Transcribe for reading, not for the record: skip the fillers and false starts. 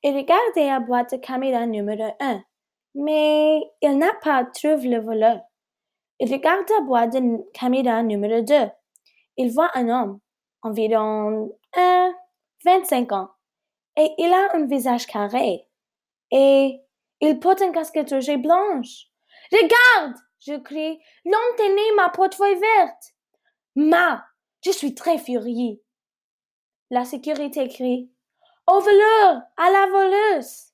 Il regarde la boîte de caméra numéro 1, mais il n'a pas trouvé le voleur. Il regarde la boîte de caméra numéro 2. Il voit un homme, environ 25 ans, et il a un visage carré. Et il porte une casquette rouge et blanche. Regarde, je crie, l'homme tenait ma portefeuille verte. Je suis très furieux. La sécurité crie, au voleur, à la voleuse.